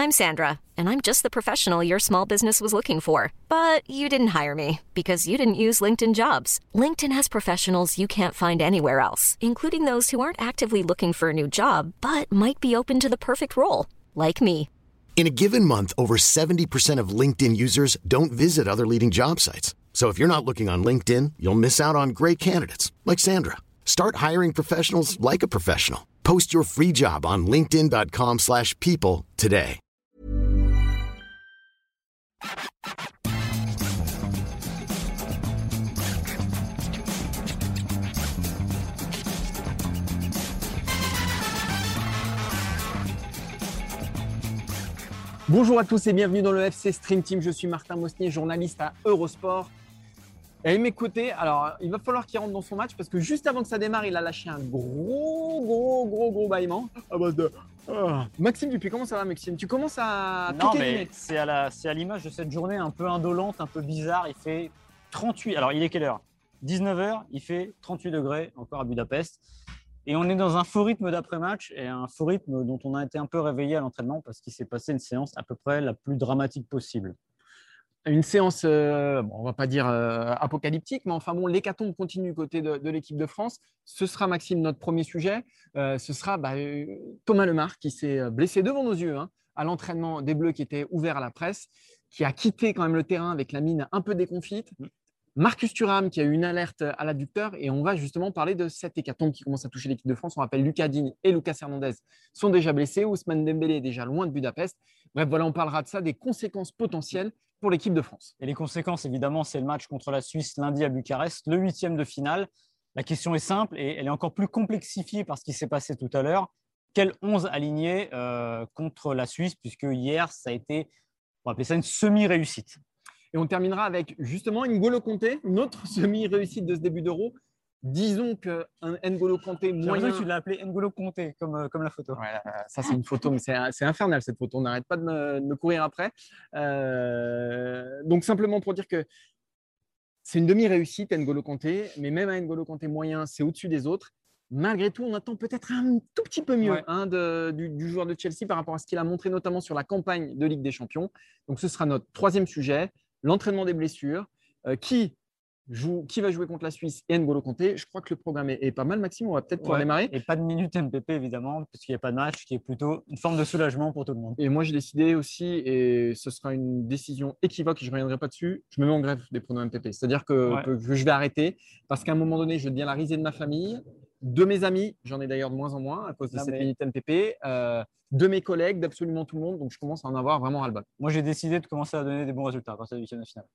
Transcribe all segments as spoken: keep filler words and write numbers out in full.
I'm Sandra, and I'm just the professional your small business was looking for. But you didn't hire me because you didn't use LinkedIn Jobs. LinkedIn has professionals you can't find anywhere else, including those who aren't actively looking for a new job, but might be open to the perfect role, like me. In a given month, over seventy percent of LinkedIn users don't visit other leading job sites. So if you're not looking on LinkedIn, you'll miss out on great candidates like Sandra. Start hiring professionals like a professional. Post your free job on linkedin dot com slash people today. Bonjour à tous et bienvenue dans le F C Stream Team. Je suis Martin Mosnier, journaliste à Eurosport. Et à mes côtés, alors il va falloir qu'il rentre dans son match parce que juste avant que ça démarre, il a lâché un gros, gros, gros, gros bâillement à base de. Oh. Maxime Dupuis, comment ça va, Maxime? Tu commences à. Non, mais c'est à, la, c'est à l'image de cette journée un peu indolente, un peu bizarre. Il fait trente-huit. Alors, il est quelle heure? dix-neuf heures. Il fait trente-huit degrés encore à Budapest. Et on est dans un faux rythme d'après-match et un faux rythme dont on a été un peu réveillé à l'entraînement parce qu'il s'est passé une séance à peu près la plus dramatique possible. Une séance, euh, bon, on ne va pas dire euh, apocalyptique, mais enfin bon, l'hécatombe continue du côté de, de l'équipe de France. Ce sera, Maxime, notre premier sujet. Euh, ce sera bah, euh, Thomas Lemar qui s'est blessé devant nos yeux hein, à l'entraînement des Bleus qui était ouvert à la presse, qui a quitté quand même le terrain avec la mine un peu déconfite. Marcus Thuram qui a eu une alerte à l'adducteur et on va justement parler de cette hécatombe qui commence à toucher l'équipe de France. On rappelle Lucas Digne et Lucas Hernandez sont déjà blessés. Ousmane Dembélé est déjà loin de Budapest. Bref, voilà, on parlera de ça, des conséquences potentielles pour l'équipe de France. Et les conséquences, évidemment, c'est le match contre la Suisse lundi à Bucarest, le huitième de finale. La question est simple et elle est encore plus complexifiée par ce qui s'est passé tout à l'heure. Quel onze aligné euh, contre la Suisse, puisque hier, ça a été, on va appeler ça une semi-réussite. Et on terminera avec justement N'Golo Kanté, une autre semi-réussite de ce début d'Euro. Disons qu'un N'Golo Kanté moyen… Tu l'as appelé N'Golo Kanté, comme, comme la photo. Ouais, ça, c'est une photo, mais c'est, c'est infernal cette photo. On n'arrête pas de me, de me courir après. Euh, donc, simplement pour dire que c'est une demi-réussite, N'Golo Kanté, mais même un N'Golo Kanté moyen, c'est au-dessus des autres. Malgré tout, on attend peut-être un tout petit peu mieux ouais. hein, de, du, du joueur de Chelsea par rapport à ce qu'il a montré, notamment sur la campagne de Ligue des Champions. Donc, ce sera notre troisième sujet. L'entraînement des blessures, euh, qui, joue, qui va jouer contre la Suisse et N'Golo Kanté. Je crois que le programme est, est pas mal, Maxime. On va peut-être pouvoir ouais, démarrer. Et pas de minute M P P, évidemment, parce qu'il n'y a pas de match, qui est plutôt une forme de soulagement pour tout le monde. Et moi, j'ai décidé aussi, et ce sera une décision équivoque, je ne reviendrai pas dessus, je me mets en grève des pronos M P P. C'est-à-dire que, ouais. que, que je vais arrêter, parce qu'à un moment donné, je deviens la risée de ma famille, de mes amis, j'en ai d'ailleurs de moins en moins à cause de non, cette mais... minute M P P, euh, de mes collègues, d'absolument tout le monde. Donc, je commence à en avoir vraiment ras-le-bol. Moi, j'ai décidé de commencer à donner des bons résultats à partir du huitième de finale.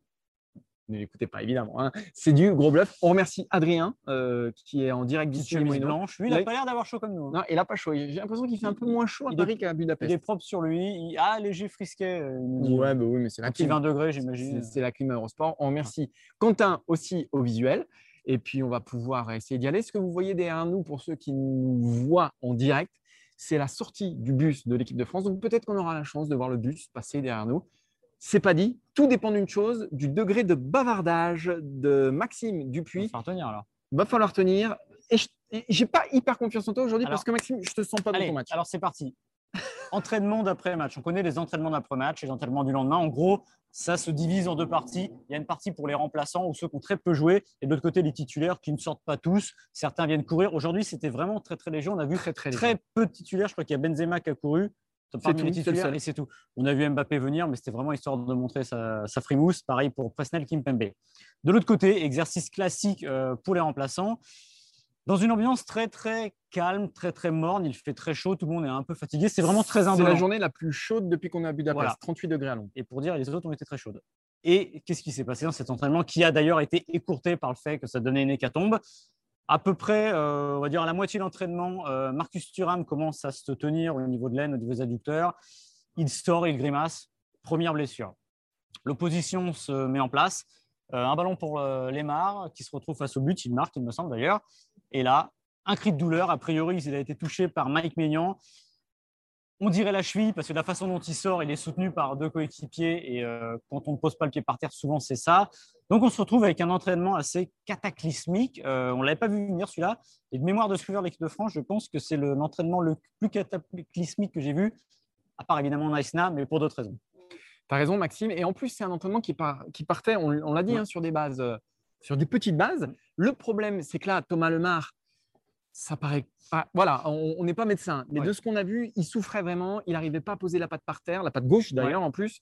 Ne l'écoutez pas, évidemment. Hein. C'est du gros bluff. On remercie Adrien, euh, qui est en direct d'ici. Chemise blanche. Lui, il n'a pas l'air d'avoir chaud comme nous. Non, il n'a pas chaud. J'ai l'impression qu'il fait un peu moins chaud à il Paris est, qu'à Budapest. Il est propre sur lui. Il a ah, léger frisquet. Euh, ouais, bah oui, mais c'est la clim. vingt degrés, j'imagine. C'est, c'est la clim Eurosport. On remercie Quentin aussi au visuel. Et puis, on va pouvoir essayer d'y aller. Ce que vous voyez derrière nous, pour ceux qui nous voient en direct, c'est la sortie du bus de l'équipe de France. Donc, peut-être qu'on aura la chance de voir le bus passer derrière nous. C'est pas dit. Tout dépend d'une chose, du degré de bavardage de Maxime Dupuis. Il va falloir tenir alors. Il va falloir tenir. Et je n'ai pas hyper confiance en toi aujourd'hui alors, parce que Maxime, je ne te sens pas allez, dans ton match. Alors c'est parti. Entraînement d'après-match. On connaît les entraînements d'après-match et les entraînements du lendemain. En gros, ça se divise en deux parties. Il y a une partie pour les remplaçants ou ceux qui ont très peu joué. Et de l'autre côté, les titulaires qui ne sortent pas tous. Certains viennent courir. Aujourd'hui, c'était vraiment très, très léger. On a vu très, très, très peu de titulaires. Je crois qu'il y a Benzema qui a couru. C'est tout, les titulaires, c'est et c'est tout. On a vu Mbappé venir, mais c'était vraiment histoire de montrer sa, sa frimousse. Pareil pour Presnel Kimpembe. De l'autre côté, exercice classique euh, pour les remplaçants. Dans une ambiance très, très calme, très, très morne. Il fait très chaud. Tout le monde est un peu fatigué. C'est vraiment très indolent. C'est la journée la plus chaude depuis qu'on est à Budapest. Voilà. trente-huit degrés à Londres. Et pour dire, les autres ont été très chaudes. Et qu'est-ce qui s'est passé dans cet entraînement qui a d'ailleurs été écourté par le fait que ça donnait une hécatombe? À peu près, euh, on va dire à la moitié de l'entraînement, euh, Marcus Thuram commence à se tenir au niveau de l'aine, au niveau des adducteurs. Il sort, il grimace. Première blessure. L'opposition se met en place. Euh, un ballon pour euh, Lemar qui se retrouve face au but. Il marque, il me semble d'ailleurs. Et là, un cri de douleur. A priori, il a été touché par Mike Maignan. On dirait la cheville parce que de la façon dont il sort, il est soutenu par deux coéquipiers. Et euh, quand on ne pose pas le pied par terre, souvent c'est ça. Donc, on se retrouve avec un entraînement assez cataclysmique. Euh, on ne l'avait pas vu venir celui-là. Et de mémoire de suiveur de l'équipe de France, je pense que c'est le, l'entraînement le plus cataclysmique que j'ai vu à part évidemment Naïsna, mais pour d'autres raisons. Tu as raison, Maxime. Et en plus, c'est un entraînement qui, part, qui partait, on, on l'a dit, ouais. hein, sur des bases, euh, sur des petites bases. Le problème, c'est que là, Thomas Lemar, ça paraît pas. Voilà, on n'est pas médecin, mais ouais. de ce qu'on a vu, il souffrait vraiment. Il n'arrivait pas à poser la patte par terre, la patte gauche d'ailleurs ouais. en plus.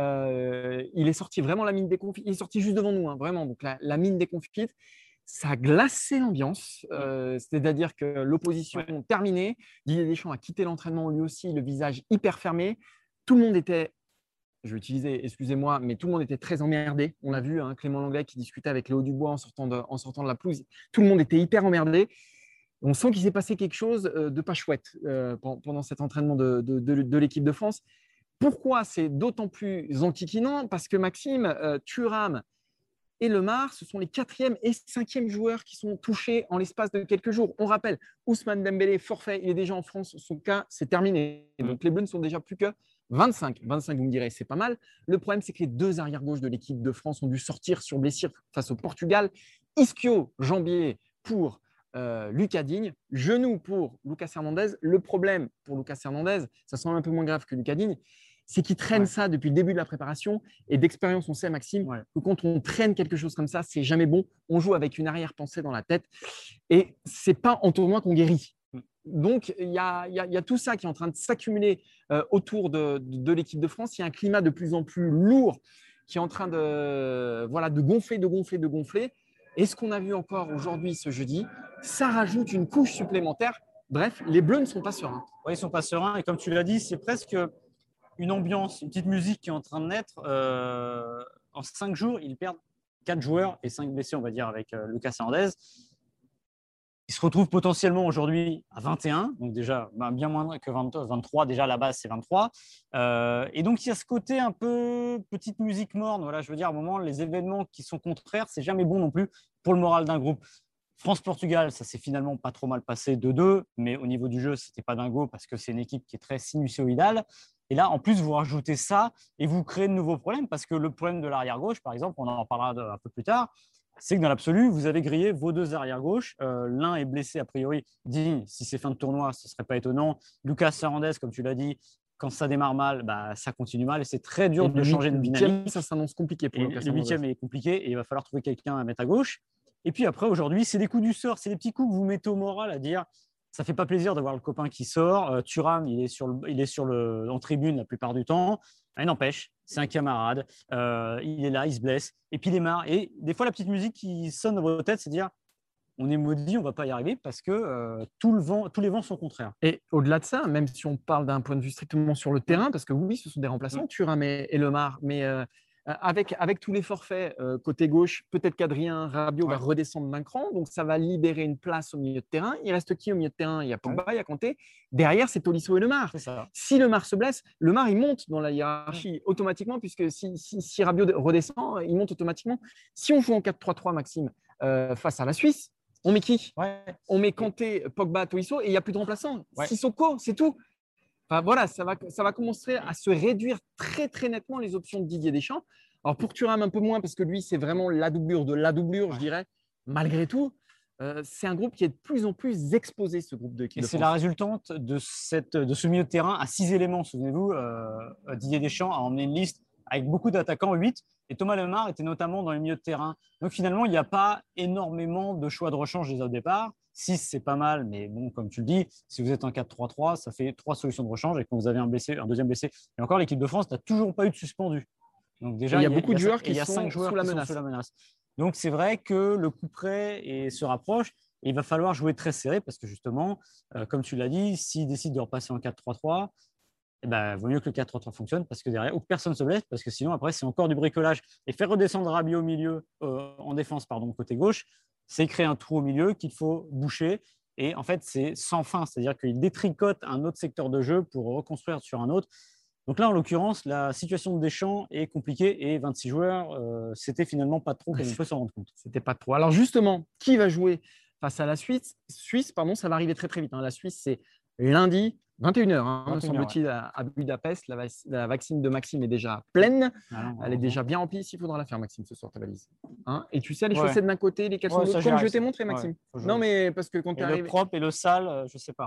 Euh, il est sorti vraiment la mine déconfite. Il est sorti juste devant nous, hein, vraiment. Donc la, la mine déconfite. Ça a glacé l'ambiance, euh, c'est-à-dire que l'opposition ouais. terminée. Didier Deschamps a quitté l'entraînement lui aussi, le visage hyper fermé. Tout le monde était. Je vais utiliser, excusez-moi, mais tout le monde était très emmerdé. On l'a vu, hein, Clément Lenglet qui discutait avec Léo Dubois en sortant de, en sortant de la pelouse. Tout le monde était hyper emmerdé. On sent qu'il s'est passé quelque chose de pas chouette euh, pendant cet entraînement de, de, de, de l'équipe de France. Pourquoi c'est d'autant plus enquiquinant? Parce que Maxime, euh, Thuram et Lemar, ce sont les quatrième et cinquième joueurs qui sont touchés en l'espace de quelques jours. On rappelle, Ousmane Dembélé, forfait, il est déjà en France. Son cas, c'est terminé. Donc les Bleus ne sont déjà plus que vingt-cinq. vingt-cinq, vous me direz, c'est pas mal. Le problème, c'est que les deux arrière-gauches de l'équipe de France ont dû sortir sur blessure face au Portugal. Ischio, jambier pour euh, Lucas Digne, genou pour Lucas Hernandez. Le problème pour Lucas Hernandez, ça semble un peu moins grave que Lucas Digne, c'est qu'il traîne ouais. ça depuis le début de la préparation. Et d'expérience, on sait, Maxime, ouais. que quand on traîne quelque chose comme ça, c'est jamais bon. On joue avec une arrière-pensée dans la tête. Et ce n'est pas en tournoi qu'on guérit. Donc, il y, y, y a tout ça qui est en train de s'accumuler euh, autour de, de, de l'équipe de France. Il y a un climat de plus en plus lourd qui est en train de, voilà, de gonfler, de gonfler, de gonfler. Et ce qu'on a vu encore aujourd'hui, ce jeudi, ça rajoute une couche supplémentaire. Bref, les Bleus ne sont pas sereins. Oui, ils ne sont pas sereins. Et comme tu l'as dit, c'est presque une ambiance, une petite musique qui est en train de naître. Euh, en cinq jours, ils perdent quatre joueurs et cinq blessés, on va dire, avec euh, Lucas Hernandez. Ils se retrouvent potentiellement aujourd'hui à vingt et un, donc déjà ben, bien moins que vingt, vingt-trois. Déjà, à la base, c'est vingt-trois. Euh, et donc, il y a ce côté un peu petite musique morne. Voilà, je veux dire, à un moment, les événements qui sont contraires, c'est jamais bon non plus pour le moral d'un groupe. France-Portugal, ça s'est finalement pas trop mal passé deux deux, mais au niveau du jeu, c'était pas dingo parce que c'est une équipe qui est très sinusoïdale. Et là, en plus, vous rajoutez ça et vous créez de nouveaux problèmes parce que le problème de l'arrière-gauche, par exemple, on en parlera un peu plus tard, c'est que dans l'absolu, vous avez grillé vos deux arrière-gauche. Euh, l'un est blessé a priori. Digne, si c'est fin de tournoi, ce ne serait pas étonnant. Lucas Hernandez, comme tu l'as dit, quand ça démarre mal, bah, ça continue mal et c'est très dur et de changer de dynamique. Ça s'annonce compliqué pour Lucas Hernandez. Le huitième est compliqué et il va falloir trouver quelqu'un à mettre à gauche. Et puis après, aujourd'hui, c'est des coups du sort, c'est des petits coups que vous mettez au moral à dire ça ne fait pas plaisir de voir le copain qui sort. Euh, Thuram, il est, sur le, il est sur le, en tribune la plupart du temps. Il n'empêche, c'est un camarade. Euh, il est là, il se blesse. Et puis il est marre. Et des fois, la petite musique qui sonne dans votre tête, c'est de dire on est maudit, on ne va pas y arriver parce que euh, tout le vent, tous les vents sont contraires. Et au-delà de ça, même si on parle d'un point de vue strictement sur le terrain, parce que oui, ce sont des remplaçants, mmh. Thuram et, et Lemar, mais euh, avec, avec tous les forfaits euh, côté gauche, peut-être qu'Adrien Rabiot ouais. va redescendre d'un cran, donc ça va libérer une place au milieu de terrain. Il reste qui au milieu de terrain? Il y a Pogba, ouais. il y a Kanté. Derrière, c'est Tolisso et Lemar. Si Lemar se blesse, Lemar, il monte dans la hiérarchie ouais. automatiquement, puisque si, si, si Rabiot redescend, il monte automatiquement. Si on joue en quatre trois trois, Maxime, euh, face à la Suisse, on met qui? ouais. On met Kanté, Pogba, Tolisso, et il n'y a plus de remplaçants. Ouais. Sissoko, c'est tout. Enfin, voilà, ça va, ça va commencer à se réduire très, très nettement les options de Didier Deschamps. Alors, pour Thuram, un peu moins, parce que lui, c'est vraiment la doublure de la doublure, ouais. je dirais. Malgré tout, euh, c'est un groupe qui est de plus en plus exposé, ce groupe de l'équipe de France. Et c'est la résultante de, cette, de ce milieu de terrain à six éléments. Souvenez-vous, euh, Didier Deschamps a emmené une liste avec beaucoup d'attaquants, huit, et Thomas Lemar était notamment dans le milieu de terrain. Donc, finalement, il n'y a pas énormément de choix de rechange déjà au départ. six, c'est pas mal, mais bon, comme tu le dis, si vous êtes en quatre trois trois, ça fait trois solutions de rechange. Et quand vous avez un blessé, un deuxième blessé, et encore, l'équipe de France n'a toujours pas eu de suspendu. Donc déjà, il y a beaucoup de joueurs qui il y a sont cinq joueurs sous la qui menace. sont sous la menace. Donc, c'est vrai que le coup près et se rapproche. Et il va falloir jouer très serré parce que justement, euh, comme tu l'as dit, s'ils décident de repasser en quatre trois trois, il eh ben, vaut mieux que le quatre trois trois fonctionne parce que derrière, ou que personne ne se blesse parce que sinon, après, c'est encore du bricolage. Et faire redescendre Rabiot au milieu, euh, en défense, pardon, côté gauche, c'est créer un trou au milieu qu'il faut boucher. Et en fait, c'est sans fin. C'est-à-dire qu'il détricote un autre secteur de jeu pour reconstruire sur un autre. Donc là, en l'occurrence, la situation de Deschamps est compliquée et vingt-six joueurs, euh, c'était finalement pas trop, comme il faut s'en rendre compte. C'était pas trop. Alors justement, qui va jouer face à la Suisse? Suisse, pardon, ça va arriver très très vite. Hein. La Suisse, c'est lundi, vingt et une heures, hein, me semble-t-il, ouais. à Budapest. La, la vaccine de Maxime est déjà pleine. Ah non, Elle est déjà bien remplie. S'il faudra la faire, Maxime, ce soir, ta valise. Hein, et tu sais, les ouais. chaussettes d'un côté, les caleçons ouais, de l'autre, comme je t'ai montré, Maxime. Ouais, non, mais parce que quand tu es arrivé… Le propre et le sale, je ne sais pas.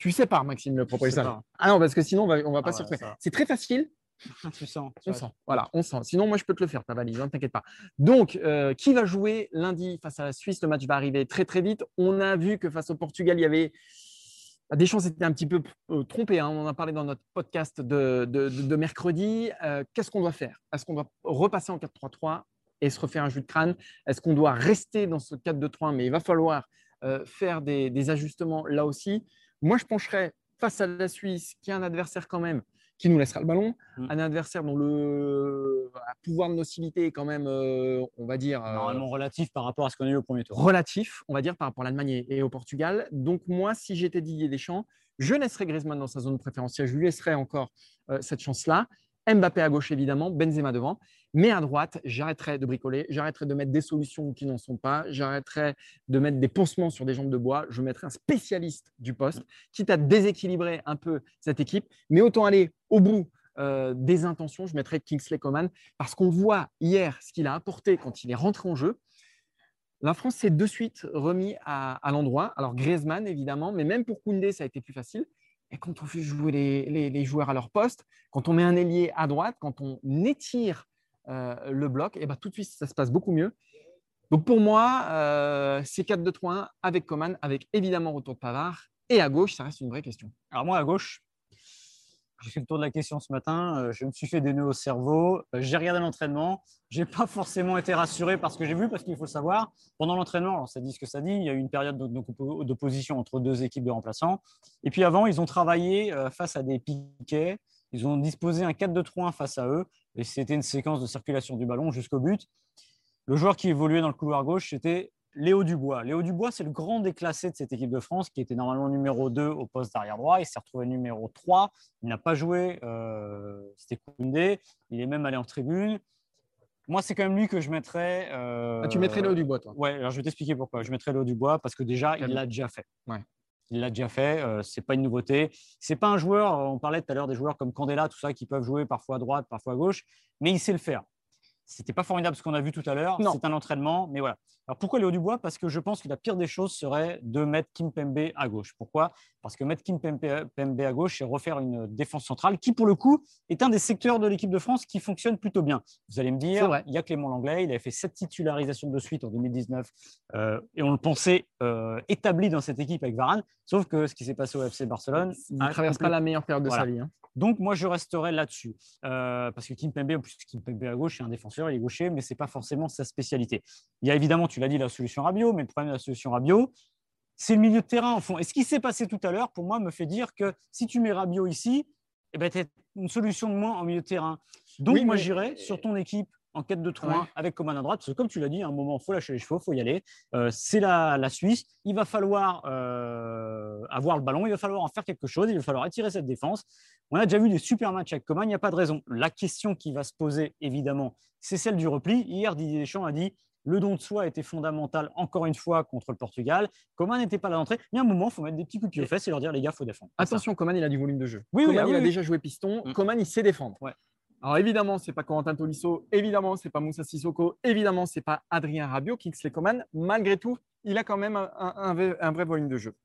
Tu sais pas, Maxime, le propriétaire. pas. Ah non, parce que sinon, on va, on va pas Ah s'y ouais, retrouver. ça. C'est très facile. Tu sens. tu On vois. sent. Voilà, on sent. Sinon, moi, je peux te le faire, ta valise, ne t'inquiète pas. Donc, euh, qui va jouer lundi face à la Suisse? Le match va arriver très, très vite. On a vu que face au Portugal, il y avait Deschamps s'était un petit peu euh, trompé. Hein. On en a parlé dans notre podcast de, de, de, de mercredi. Euh, Qu'est-ce qu'on doit faire? Est-ce qu'on doit repasser en quatre trois trois et se refaire un jus de crâne? Est-ce qu'on doit rester dans ce quatre deux trois? Mais il va falloir euh, faire des, des ajustements là aussi. Moi, je pencherais face à la Suisse, qui est un adversaire quand même qui nous laissera le ballon, Mm. un adversaire dont le pouvoir de nocivité est quand même, euh, on va dire, euh, Normalement relatif par rapport à ce qu'on a eu au premier tour. relatif, on va dire, par rapport à l'Allemagne et au Portugal. Donc moi, si j'étais Didier Deschamps, je laisserais Griezmann dans sa zone préférentielle, je lui laisserais encore euh, cette chance-là. Mbappé à gauche, évidemment, Benzema devant. Mais à droite, j'arrêterais de bricoler, j'arrêterais de mettre des solutions qui n'en sont pas, j'arrêterais de mettre des pansements sur des jambes de bois, je mettrais un spécialiste du poste, quitte à déséquilibrer un peu cette équipe, mais autant aller au bout euh, des intentions, je mettrais Kingsley Coman, parce qu'on voit hier ce qu'il a apporté quand il est rentré en jeu. La France s'est de suite remis à, à l'endroit. Alors Griezmann, évidemment, mais même pour Koundé, ça a été plus facile. Et quand on fait jouer les, les, les joueurs à leur poste, quand on met un ailier à droite, quand on étire euh, le bloc, et ben tout de suite, ça se passe beaucoup mieux. Donc pour moi, euh, c'est quatre deux trois un avec Coman, avec évidemment retour de Pavard. Et à gauche, ça reste une vraie question. Alors moi, à gauche, j'ai fait le tour de la question ce matin. Euh, je me suis fait des nœuds au cerveau. Euh, j'ai regardé l'entraînement. Je n'ai pas forcément été rassuré par ce que j'ai vu, parce qu'il faut savoir, pendant l'entraînement, alors ça dit ce que ça dit, il y a eu une période d'opposition entre deux équipes de remplaçants. Et puis avant, ils ont travaillé euh, face à des piquets. Ils ont disposé un quatre deux trois un face à eux. Et c'était une séquence de circulation du ballon jusqu'au but. Le joueur qui évoluait dans le couloir gauche, c'était Léo Dubois. Léo Dubois, c'est le grand déclassé de cette équipe de France, qui était normalement numéro deux au poste d'arrière droit. Il s'est retrouvé numéro trois. Il n'a pas joué. Euh, c'était Koundé. Il est même allé en tribune. Moi, c'est quand même lui que je mettrais. Euh... Ah, tu mettrais Léo Dubois, toi? Ouais, alors je vais t'expliquer pourquoi. Je mettrais Léo Dubois parce que déjà, il l'a déjà fait. Ouais. Il l'a déjà fait. Euh, ce n'est pas une nouveauté. Ce n'est pas un joueur, on parlait tout à l'heure des joueurs comme Candela, tout ça, qui peuvent jouer parfois à droite, parfois à gauche, mais il sait le faire. C'était pas formidable ce qu'on a vu tout à l'heure. C'est un entraînement, mais voilà. Alors pourquoi Léo Dubois? Parce que je pense que la pire des choses serait de mettre Kimpembe à gauche. Pourquoi? Parce que mettre Kimpembe à gauche, c'est refaire une défense centrale qui, pour le coup, est un des secteurs de l'équipe de France qui fonctionne plutôt bien. Vous allez me dire, il y a Clément Langlais, il avait fait sept titularisations de suite en deux mille dix-neuf euh, et on le pensait euh, établi dans cette équipe avec Varane. Sauf que ce qui s'est passé au F C Barcelone, il ne traverse pas la meilleure période de voilà. sa vie. Hein. Donc, moi, je resterai là-dessus. Euh, parce que Kimpembe, en plus, Kimpembe à gauche, c'est un défenseur, il est gaucher, mais ce n'est pas forcément sa spécialité. Il y a évidemment, tu l'as dit, la solution Rabiot, mais le problème de la solution Rabiot, c'est le milieu de terrain, en fond. Et ce qui s'est passé tout à l'heure, pour moi, me fait dire que si tu mets Rabiot ici, eh ben, tu as une solution de moins en milieu de terrain. Donc, oui, moi, mais... j'irai sur ton équipe en quatre deux trois un ouais. avec Coman à droite, parce que comme tu l'as dit, à un moment, il faut lâcher les chevaux, il faut y aller. Euh, c'est la, la Suisse. Il va falloir euh, avoir le ballon, il va falloir en faire quelque chose, il va falloir étirer cette défense. On a déjà vu des super matchs avec Coman, il n'y a pas de raison. La question qui va se poser, évidemment, c'est celle du repli. Hier, Didier Deschamps a dit le don de soi était fondamental, encore une fois, contre le Portugal. Coman n'était pas là d'entrée. Mais à un moment, il faut mettre des petits coups de pied aux fesses et leur dire les gars, il faut défendre. Attention, Coman, il a du volume de jeu. Oui, Coman, oui, il oui, a oui. déjà joué piston. Mmh. Coman, il sait défendre. Ouais. Alors évidemment, ce n'est pas Corentin Tolisso, évidemment, ce n'est pas Moussa Sissoko, évidemment, ce n'est pas Adrien Rabiot, Kingsley Coman. Malgré tout, il a quand même un, un, un, un vrai volume de jeu.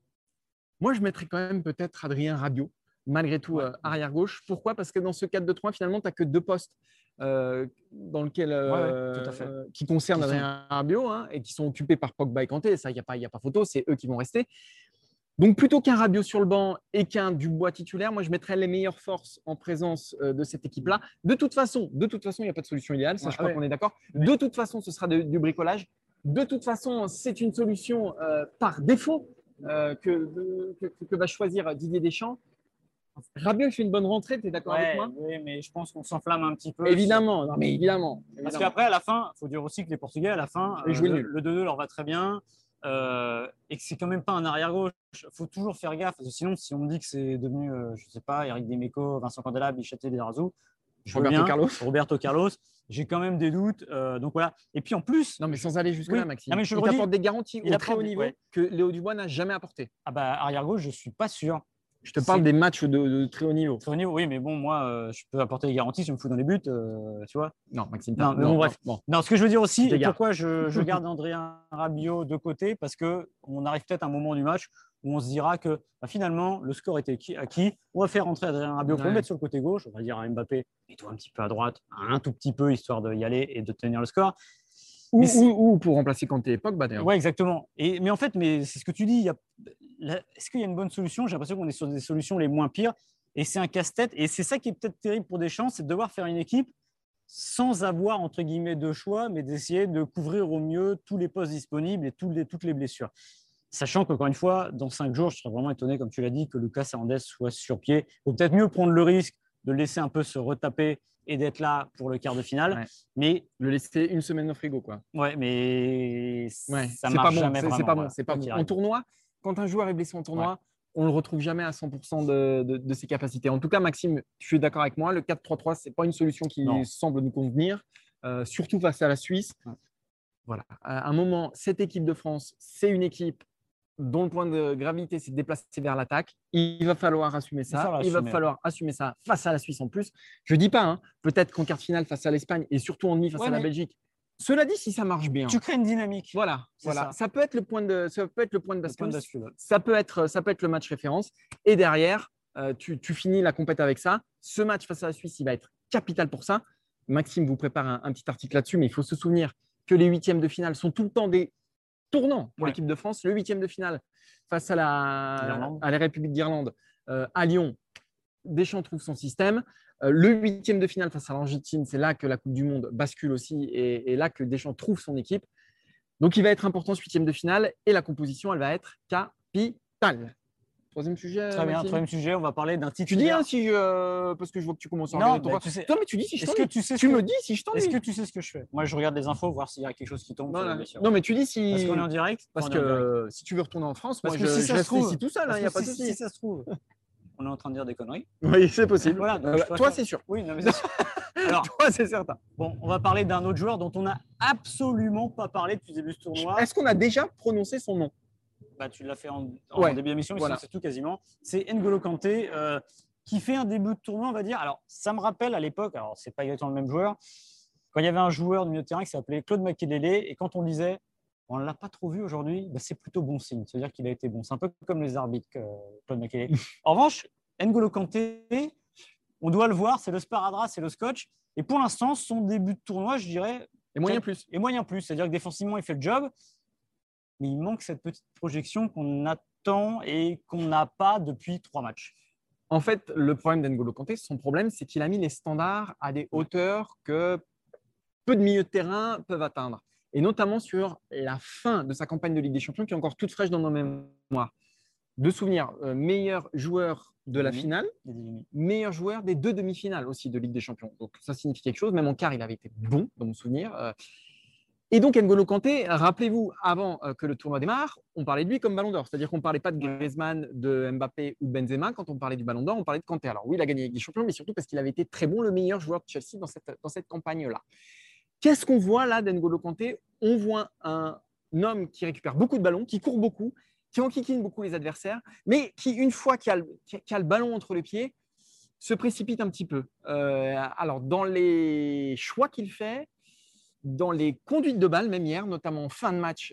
Moi, je mettrais quand même peut-être Adrien Rabiot, malgré tout, ouais. euh, arrière-gauche. Pourquoi? Parce que dans ce quatre deux trois, finalement, tu n'as que deux postes euh, dans lequel, euh, ouais, ouais, euh, qui concernent qui Adrien sont... Rabiot hein, et qui sont occupés par Pogba et Kanté. Ça, il n'y a, a pas photo, c'est eux qui vont rester. Donc, plutôt qu'un Rabiot sur le banc et qu'un Dubois titulaire, moi, je mettrais les meilleures forces en présence euh, de cette équipe-là. De toute façon, de toute façon, il n'y a pas de solution idéale. Ça, ouais, je crois ouais. qu'on est d'accord. De toute façon, ce sera de, du bricolage. De toute façon, c'est une solution euh, par défaut euh, que, de, que, que va choisir Didier Deschamps. Rabiot fait une bonne rentrée, tu es d'accord ouais, avec moi? Oui, mais je pense qu'on s'enflamme un petit peu. Évidemment, non, mais évidemment. Parce qu'après, à la fin, il faut dire aussi que les Portugais, à la fin, euh, le, le deux deux leur va très bien. Euh, et que c'est quand même pas un arrière-gauche. Il faut toujours faire gaffe, parce que sinon, si on me dit que c'est devenu, euh, je ne sais pas, Eric Dimeco, Vincent Candela, Bichette Lizarazu, Roberto Carlos. Roberto Carlos, j'ai quand même des doutes. Euh, donc voilà. Et puis en plus. Non, mais sans aller jusque-là, oui, Maxime. Non, mais je il t'apporte des garanties il au très haut niveau ouais. que Léo Dubois n'a jamais apporté. Ah bah, arrière-gauche, je ne suis pas sûr. Je te parle des matchs de, de très haut niveau. Très haut niveau, oui, mais bon, moi, euh, je peux apporter des garanties si je me fous dans les buts, euh, tu vois. Non, Maxime. Non, mais non, bon, bref. Non, bon. non, ce que je veux dire aussi, et pourquoi je, je garde Adrien Rabiot de côté, parce qu'on arrive peut-être à un moment du match où on se dira que bah, finalement, le score était acquis. On va faire rentrer Adrien Rabiot, ouais. on va le mettre sur le côté gauche. On va dire à Mbappé, mets-toi un petit peu à droite, un tout petit peu, histoire d'y aller et de tenir le score. Ou, ou, ou pour remplacer Kanté et Pogba, d'ailleurs. Oui, exactement. Et, mais en fait, mais c'est ce que tu dis. Il y a, là, est-ce qu'il y a une bonne solution? J'ai l'impression qu'on est sur des solutions les moins pires. Et c'est un casse-tête. Et c'est ça qui est peut-être terrible pour Deschamps, c'est de devoir faire une équipe sans avoir, entre guillemets, de choix, mais d'essayer de couvrir au mieux tous les postes disponibles et toutes les, toutes les blessures. Sachant qu'encore une fois, dans cinq jours, je serais vraiment étonné, comme tu l'as dit, que Lucas Hernandez soit sur pied. Il faut peut-être mieux prendre le risque de le laisser un peu se retaper et d'être là pour le quart de finale. Ouais. Mais le laisser une semaine au frigo, quoi. Ouais, mais ouais, ça marche pas bon, jamais c'est, vraiment. C'est pas bon. Voilà, c'est pas bon. En tournoi, quand un joueur est blessé en tournoi, ouais. on ne le retrouve jamais à cent pour cent de, de, de ses capacités. En tout cas, Maxime, tu suis d'accord avec moi. Le quatre trois trois, ce n'est pas une solution qui non. semble nous convenir, euh, surtout face à la Suisse. Ouais. Voilà. À un moment, cette équipe de France, c'est une équipe dont le point de gravité s'est déplacé vers l'attaque. Il va falloir assumer ça. Il, Il va falloir assumer ça face à la Suisse en plus. Je ne dis pas, hein, peut-être qu'en quart de finale face à l'Espagne et surtout en demi face ouais, à la Belgique. Cela dit, si ça marche bien. Tu crées une dynamique. Voilà, voilà. Ça. ça peut être le point de, ça peut être le point de bascule. bascule. Ça peut être, ça peut être le match référence. Et derrière, euh, tu, tu finis la compète avec ça. Ce match face à la Suisse, il va être capital pour ça. Maxime vous prépare un, un petit article là-dessus, mais il faut se souvenir que les huitièmes de finale sont tout le temps des tournant pour ouais. l'équipe de France. Le huitième de finale face à la, à la République d'Irlande euh, à Lyon, Deschamps trouve son système. Euh, le huitième de finale face à l'Argentine, c'est là que la Coupe du Monde bascule aussi et, et là que Deschamps trouve son équipe. Donc, il va être important ce huitième de finale et la composition, elle va être capitale. Troisième sujet. Très bien, Maxime. Troisième sujet, on va parler d'un titre. Tu dis hein, si je, parce que je vois que tu commences à non, regarder ton bah, tu sais... Non, mais tu dis si je t'ennuie. Tu, sais tu que... me dis si je t'ennuie. Est-ce que tu sais ce que je fais? Moi, je regarde les infos, voir s'il y a quelque chose qui tombe. Non, non, non mais tu dis si. Parce qu'on est en direct. Parce que direct. Si tu veux retourner en France, parce moi, que je, si ça je reste trouve, ici tout seul, il n'y a pas de si, souci. Si ça se trouve, on est en train de dire des conneries. Oui, c'est possible. Voilà, donc, euh, toi, c'est sûr. Oui, non, mais c'est sûr. Alors, toi, c'est certain. Bon, on va parler d'un autre joueur dont on n'a absolument pas parlé depuis le début de ce tournoi. Est-ce qu'on a déjà prononcé son nom? Bah, tu l'as fait en, en ouais, début d'émission, mais voilà. c'est tout quasiment. C'est N'Golo Kanté euh, qui fait un début de tournoi, on va dire. Alors, ça me rappelle à l'époque, alors c'est pas exactement le même joueur, quand il y avait un joueur du milieu de terrain qui s'appelait Claude Makelele, et quand on disait on ne l'a pas trop vu aujourd'hui, bah, c'est plutôt bon signe. C'est-à-dire qu'il a été bon. C'est un peu comme les arbitres, euh, Claude Makelele. En revanche, N'Golo Kanté, on doit le voir, c'est le sparadrap, c'est le scotch. Et pour l'instant, son début de tournoi, je dirais. Et moyen plus. Et moyen plus. C'est-à-dire que défensivement, il fait le job. Mais il manque cette petite projection qu'on attend et qu'on n'a pas depuis trois matchs. En fait, le problème d'N'Golo Kanté, son problème, c'est qu'il a mis les standards à des hauteurs que peu de milieux de terrain peuvent atteindre. Et notamment sur la fin de sa campagne de Ligue des Champions, qui est encore toute fraîche dans nos mémoires. De souvenirs, euh, meilleur joueur de la finale, meilleur joueur des deux demi-finales aussi de Ligue des Champions. Donc ça signifie quelque chose. Même en quart, il avait été bon, dans mon souvenir. Euh, Et donc, N'Golo Kanté, rappelez-vous, avant que le tournoi démarre, on parlait de lui comme Ballon d'Or. C'est-à-dire qu'on ne parlait pas de Griezmann, de Mbappé ou de Benzema. Quand on parlait du Ballon d'Or, on parlait de Kanté. Alors oui, il a gagné avec des champions, mais surtout parce qu'il avait été très bon, le meilleur joueur de Chelsea dans cette, dans cette campagne-là. Qu'est-ce qu'on voit là d'N'Golo Kanté? On voit un homme qui récupère beaucoup de ballons, qui court beaucoup, qui enquiquine beaucoup les adversaires, mais qui, une fois qu'il a le, qu'il a le ballon entre les pieds, se précipite un petit peu. Euh, alors, dans les choix qu'il fait, dans les conduites de balles, même hier, notamment en fin de match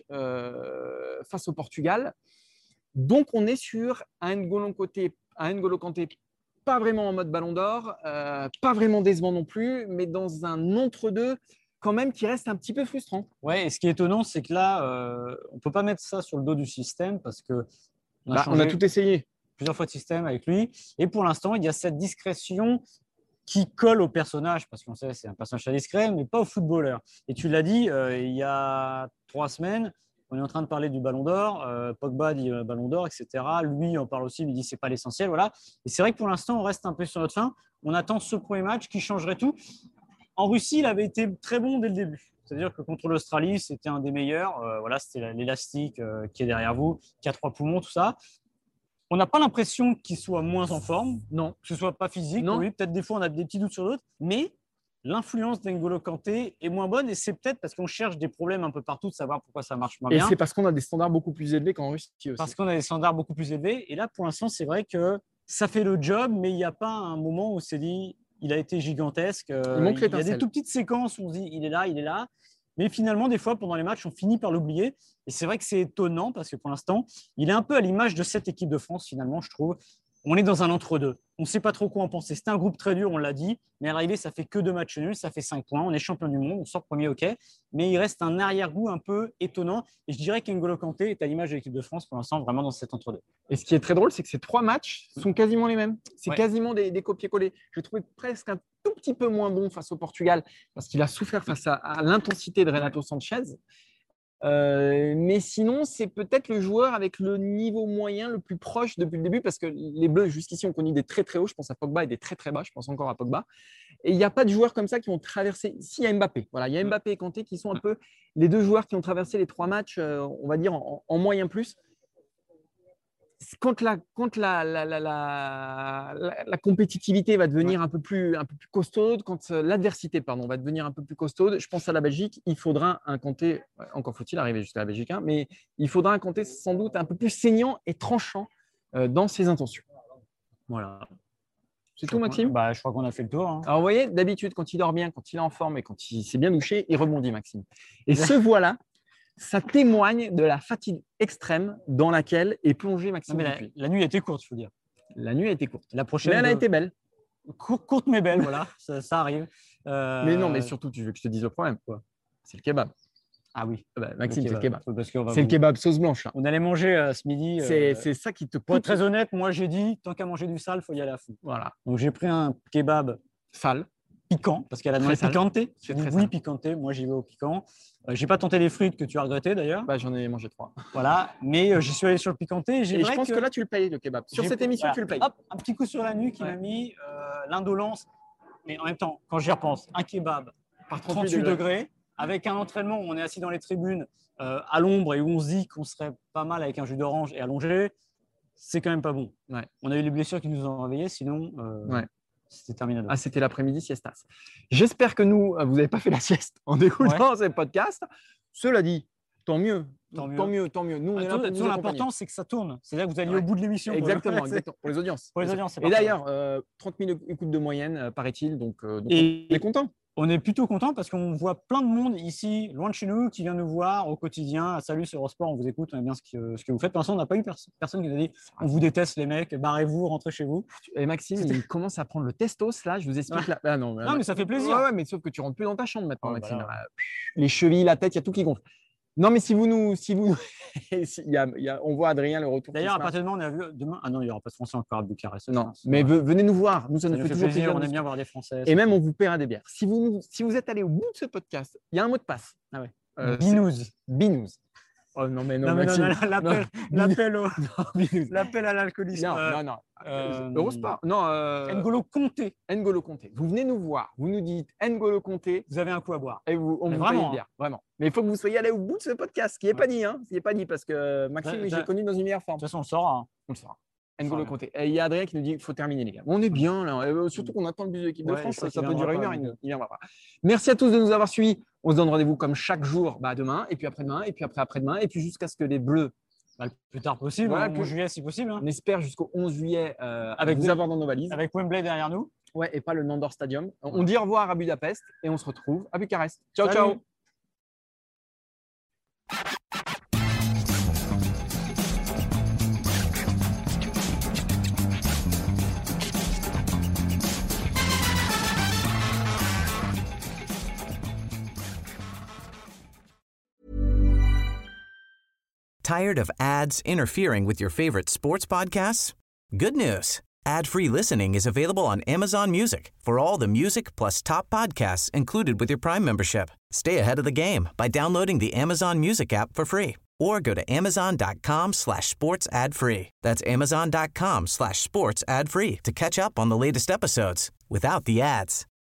euh, face au Portugal. Donc, on est sur un N'Golo Kanté, un N'Golo Kanté pas vraiment en mode Ballon d'Or, euh, pas vraiment décevant non plus, mais dans un entre-deux quand même qui reste un petit peu frustrant. Ouais, et ce qui est étonnant, c'est que là, euh, on ne peut pas mettre ça sur le dos du système parce qu'on a, bah, on a tout essayé. Plusieurs fois de système avec lui. Et pour l'instant, il y a cette discrétion qui colle au personnage, parce qu'on sait c'est un personnage très discret, mais pas au footballeur. Et tu l'as dit, euh, il y a trois semaines, on est en train de parler du Ballon d'Or, euh, Pogba dit euh, Ballon d'Or, et cetera. Lui en parle aussi, mais il dit c'est pas l'essentiel, voilà. Et c'est vrai que pour l'instant, on reste un peu sur notre fin. On attend ce premier match qui changerait tout. En Russie, il avait été très bon dès le début. C'est-à-dire que contre l'Australie, c'était un des meilleurs. Euh, voilà, c'était l'élastique euh, qui est derrière vous, qui a trois poumons, tout ça. On n'a pas l'impression qu'il soit moins en forme, non, que ce soit pas physique. Non. Oui, peut-être des fois on a des petits doutes sur d'autres, mais l'influence d'N'Golo Kanté est moins bonne et c'est peut-être parce qu'on cherche des problèmes un peu partout de savoir pourquoi ça marche moins et bien. Et c'est parce qu'on a des standards beaucoup plus élevés qu'en Russie aussi. Parce qu'on a des standards beaucoup plus élevés. Et là, pour l'instant, c'est vrai que ça fait le job, mais il n'y a pas un moment où on s'est dit il a été gigantesque. Il manque il y a l'étincelle. des tout petites séquences où on se dit il est là, il est là. Mais finalement, des fois, pendant les matchs, on finit par l'oublier. Et c'est vrai que c'est étonnant parce que pour l'instant, il est un peu à l'image de cette équipe de France, finalement, je trouve. On est dans un entre-deux. On ne sait pas trop quoi en penser. C'est un groupe très dur, on l'a dit. Mais à l'arrivée, ça fait que deux matchs nuls, ça fait cinq points. On est champion du monde, on sort premier, ok. Mais il reste un arrière-goût un peu étonnant. Et je dirais qu'N'Golo Kanté est à l'image de l'équipe de France, pour l'instant, vraiment dans cet entre-deux. Et ce qui est très drôle, c'est que ces trois matchs sont quasiment les mêmes. C'est Ouais. quasiment des, des copier-coller. Je trouvais presque un tout petit peu moins bon face au Portugal parce qu'il a souffert face à, à l'intensité de Renato Sanchez. Euh, mais sinon, c'est peut-être le joueur avec le niveau moyen le plus proche depuis le début parce que les Bleus, jusqu'ici, ont connu des très très hauts. Je pense à Pogba et des très très bas. Je pense encore à Pogba. Et il n'y a pas de joueurs comme ça qui ont traversé. Si, il y a Mbappé. Voilà, il y a Mbappé et Kanté qui sont un peu les deux joueurs qui ont traversé les trois matchs, euh, on va dire, en, en moyen plus. Quand, la, quand la, la, la, la, la, la compétitivité va devenir un peu plus, un peu plus costaude, quand l'adversité pardon, va devenir un peu plus costaude, je pense à la Belgique, il faudra un Kanté, encore faut-il arriver jusqu'à la Belgique, hein, mais il faudra un Kanté sans doute un peu plus saignant et tranchant euh, dans ses intentions. Voilà. C'est tout, Maxime ? Bah, je crois qu'on a fait le tour. Hein. Alors, vous voyez, d'habitude, quand il dort bien, quand il est en forme et quand il s'est bien douché, il rebondit, Maxime. Et ce voilà, ça témoigne de la fatigue extrême dans laquelle est plongé Maxime. Non, mais la, la nuit a été courte, il faut dire. La nuit a été courte. La prochaine, mais elle a de... été belle. Cour- courte mais belle, voilà, ça, ça arrive. Euh... Mais non, mais surtout, tu veux que je te dise le problème, quoi. C'est le kebab. Ah oui. Ah bah, Maxime, le c'est le kebab. Parce qu'on va c'est vous... le kebab sauce blanche. Hein. On allait manger euh, ce midi. C'est, euh... c'est ça qui te Pour être coûte. très honnête, moi j'ai dit, tant qu'à manger du sale, il faut y aller à fond. Voilà. Donc j'ai pris un kebab sale. Piquant, parce qu'elle a demandé piquanté. C'est dit, très oui, sale. piquanté. Moi, j'y vais au piquant. Euh, j'ai pas tenté les frites que tu as regretté d'ailleurs. Bah, j'en ai mangé trois. Voilà, mais euh, j'y suis allé sur le piquanté. J'ai Et je pense que... que là, tu le payes, le kebab. Sur j'ai... cette émission, voilà. tu le payes. Hop, un petit coup sur la nuque qui ouais. m'a mis euh, l'indolence. Mais en même temps, quand j'y repense, un kebab par trente-huit degrés, degrés, avec un entraînement où on est assis dans les tribunes euh, à l'ombre et où on se dit qu'on serait pas mal avec un jus d'orange et allongé, c'est quand même pas bon. Ouais. On a eu les blessures qui nous ont réveillés, sinon. Euh... Ouais. C'était terminé. Ah, c'était l'après-midi siestas. J'espère que nous, vous n'avez pas fait la sieste en écoutant ouais. ces podcasts. Cela dit, tant mieux. Tant mieux, tant mieux. Tant mieux. Nous, on ah, est là pour vous l'important, c'est que ça tourne. C'est-à-dire que vous alliez ouais. au bout de l'émission. Exactement, exactement. Pour les audiences. Pour les audiences, c'est Et d'ailleurs, euh, trente mille écoutes de moyenne, euh, paraît-il. Donc, euh, donc et on est content. On est plutôt content parce qu'on voit plein de monde ici, loin de chez nous, qui vient nous voir au quotidien. Salut, c'est Eurosport, on vous écoute, on aime bien ce que, ce que vous faites. Pour l'instant, on n'a pas eu pers- personne qui nous a dit on vous déteste, les mecs, barrez-vous, rentrez chez vous. Et Maxime, C'était... il commence à prendre le testos là. Je vous explique là. Ah, non, mais, non, mais ça fait plaisir. Ouais, ouais, mais sauf que tu rentres plus dans ta chambre maintenant, oh, Maxime. Voilà. Les chevilles, la tête, il y a tout qui gonfle. Non, mais si vous nous. Si vous... il y a, il y a, on voit Adrien, le retour. D'ailleurs, à partir de demain, on a vu demain. Ah non, il n'y aura pas de Français encore à Bucarest. Non, mais vrai. venez nous voir. Nous, ça, ça nous fait, fait toujours plaisir. On aime bien voir des Français. Et même, on vous paiera des bières. Si vous, si vous êtes allé au bout de ce podcast, il y a un mot de passe. Ah ouais. Euh, Binous. Binous. Oh non, mais non, non, mais Maxime. non, non, l'appel, non. l'appel, au... l'appel à l'alcoolisme. Non, euh, non, non. Euh... Eurosport. Non. Euh... N'Golo Kanté. N'Golo Kanté. Vous venez nous voir. Vous nous dites N'Golo Kanté. Vous avez un coup à boire. Et vous, on mais vous vraiment, paye une bière. Hein. Vraiment. Mais il faut que vous soyez allé au bout de ce podcast, ce qui n'est ouais. pas dit. Hein. Ce qui n'est pas dit parce que Maxime, ouais, j'ai connu dans une meilleure forme. De toute façon, on le saura. Hein. On le saura. N'Golo Kanté. Et il y a Adrien qui nous dit qu'il faut terminer, les gars. On est bien là. Et surtout qu'on attend le but de l'équipe de ouais, France. Ça, ça peut durer une heure. Pas, il ne viendra pas. Merci à tous de nous avoir suivis. On se donne rendez-vous comme chaque jour, bah, demain, et puis après-demain, et puis après après-demain, et puis jusqu'à ce que les Bleus, bah, le plus tard possible, voilà, hein, plus juillet si possible. Hein. On espère jusqu'au onze juillet euh, avec vous des... avoir dans nos valises. Avec Wembley derrière nous. Ouais, et pas le Nandor Stadium. On dit au revoir à Budapest et on se retrouve à Bucarest. Ciao, Salut. ciao. Tired of ads interfering with your favorite sports podcasts? Good news. Ad-free listening is available on Amazon Music for all the music plus top podcasts included with your Prime membership. Stay ahead of the game by downloading the Amazon Music app for free or go to amazon.com slash sports ad free. That's amazon.com slash sports ad free to catch up on the latest episodes without the ads.